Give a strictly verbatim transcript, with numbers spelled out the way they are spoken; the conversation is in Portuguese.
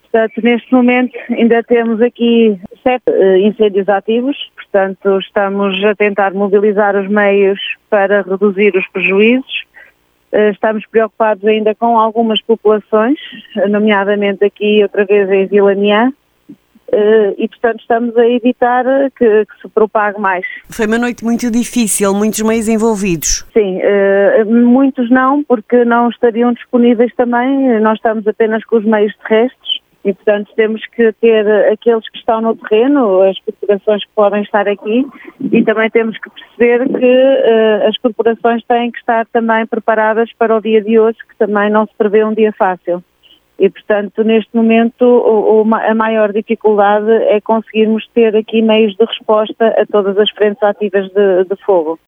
Portanto, neste momento ainda temos aqui sete uh, incêndios ativos, portanto estamos a tentar mobilizar os meios para reduzir os prejuízos. Uh, estamos preocupados ainda com algumas populações, nomeadamente aqui outra vez em Vila Miã, uh, e portanto estamos a evitar que, que se propague mais. Foi uma noite muito difícil, muitos meios envolvidos. Sim, uh, muitos não, porque não estariam disponíveis também, nós estamos apenas com os meios terrestres. E, portanto, temos que ter aqueles que estão no terreno, as corporações que podem estar aqui, e também temos que perceber que uh, as corporações têm que estar também preparadas para o dia de hoje, que também não se prevê um dia fácil. E, portanto, neste momento, o, o, a maior dificuldade é conseguirmos ter aqui meios de resposta a todas as frentes ativas de, de fogo.